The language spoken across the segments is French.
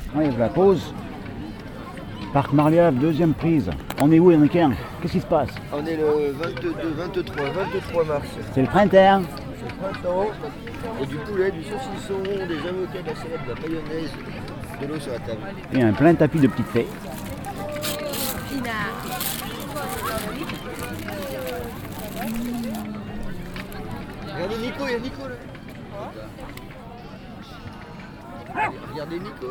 Oui, la pause. Parc Marliave, deuxième prise. On est où, Enriquin? Qu'est-ce qui se passe? On est le 23 mars. C'est le printemps. C'est le printemps. Et du poulet, du saucisson, des avocats, de la salade, de la mayonnaise, de l'eau sur la table. Et un plein tapis de petites fées. Regardez Nico, il y a Nico là. Regardez Nico.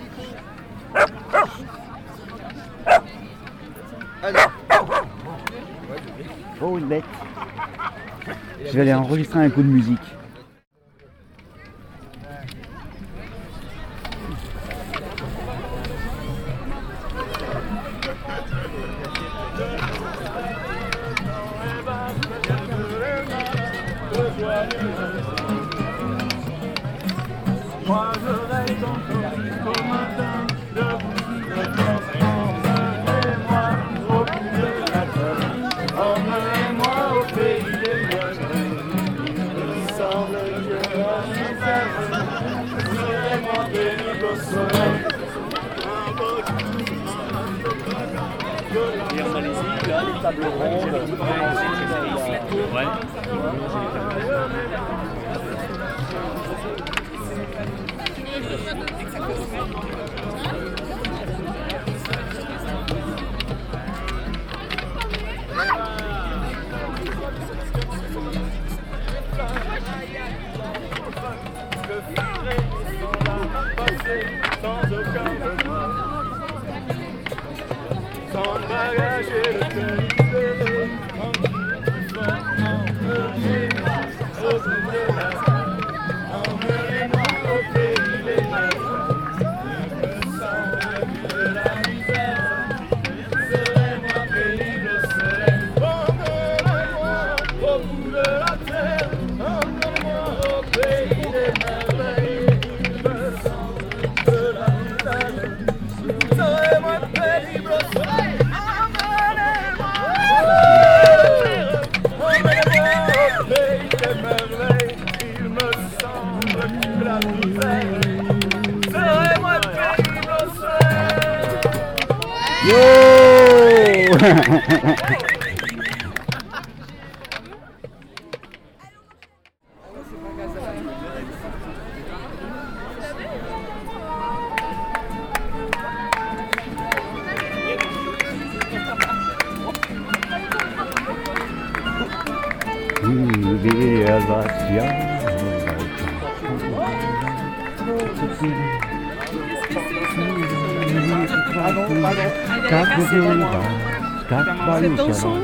Ah non. Oh, une bête. Je vais aller enregistrer un coup de musique. Moi je rêve encore jusqu'au matin de vous vivre emmenez-moi au bout de la terre, emmenez-moi au pays des merveilles. Il semble que la vie ferme, suivez-moi pénible au soleil. Et en Malaisie, là, les tables rondes, ouais. Sans aucun besoin, sans bagage et le cœur libéré, emmenez-moi au bout de la terre, emmenez-moi au pays des merveilles. Il me semble que la misère serait moins pénible au soleil. Emmenez-moi au bout de la terre, emmenez-moi au pays des merveilles. Yo. Cette chanson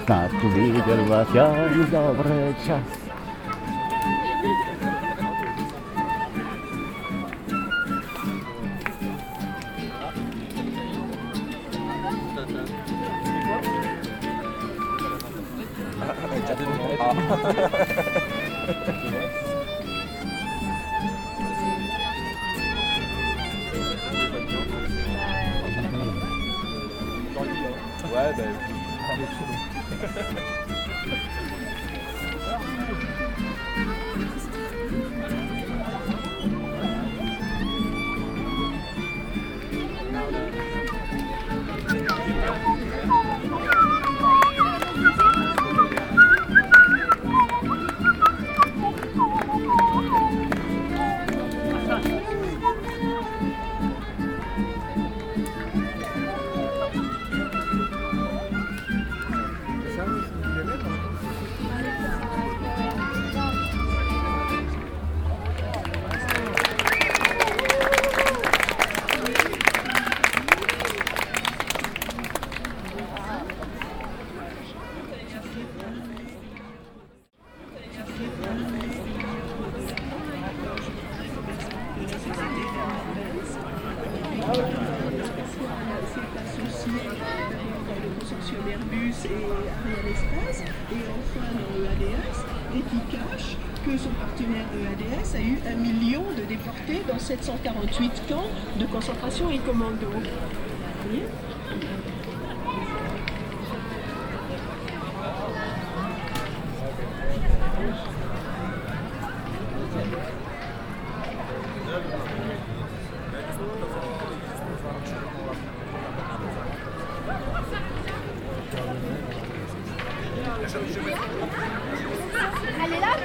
Ouais, ben. Airbus et Ariane Espace, et enfin dans EADS, Epicache, que son partenaire EADS a eu 1 million de déportés dans 748 camps de concentration et commando. Vous voyez ? Elle est là.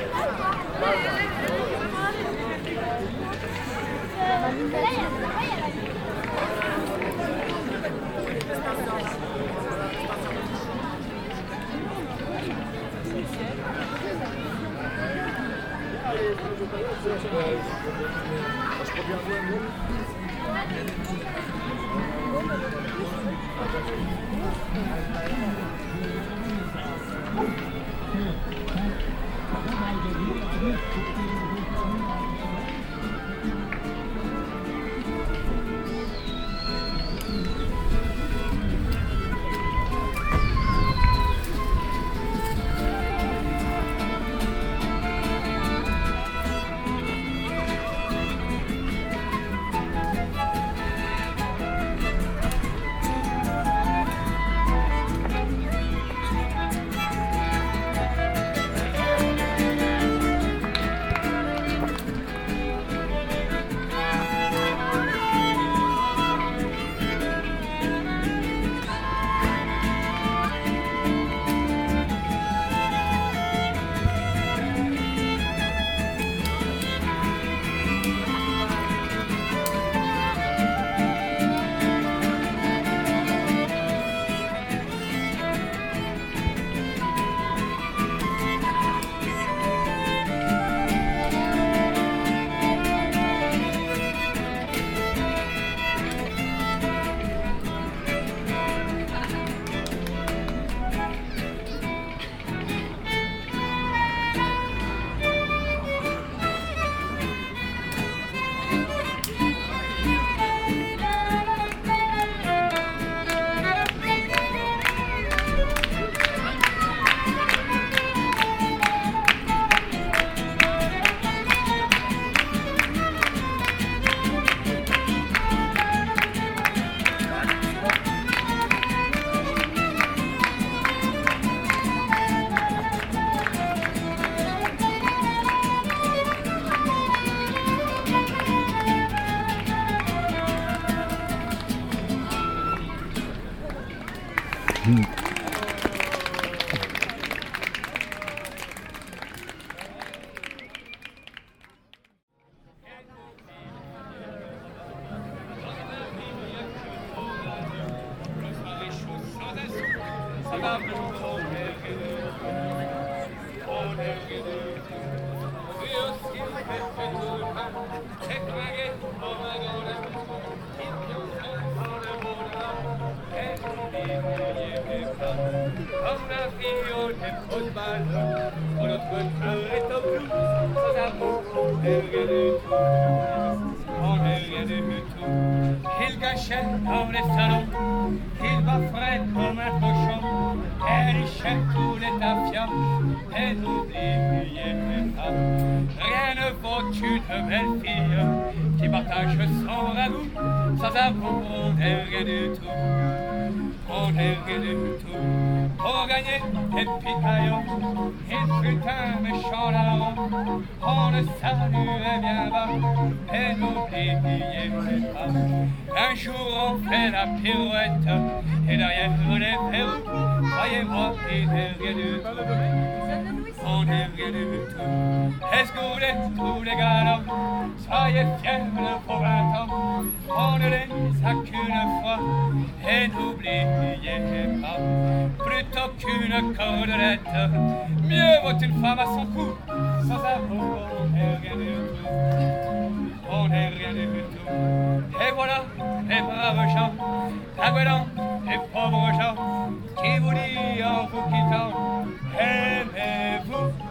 Il gâchette dans les salons, il va frais comme un cochon, elle échelle tous les tafias, et n'oubliez pas, rien ne vaut une belle fille qui partage son ragoût, sans amour on n'est rien du tout, on n'est rien du tout. Pour gagner des picaillons, il fut un méchant larron, on le saluait bien bas, et n'oubliez pas. Un jour on fait la pirouette, et derrière les verrous, croyez-moi, il n'est rien du tout. On n'est rien du tout. Escoulez tous les galants, soyez fiers de vos 20 ans, on ne les a qu'une fois, et n'oubliez pas. Plutôt qu'une cordelette, mieux vaut une femme à son cou, sans amour on n'est rien du tout. On n'est rien du tout. Et voilà les braves gens, Aguelan, les pauvres gens, qui vous dit en vous quittant, aimez-vous.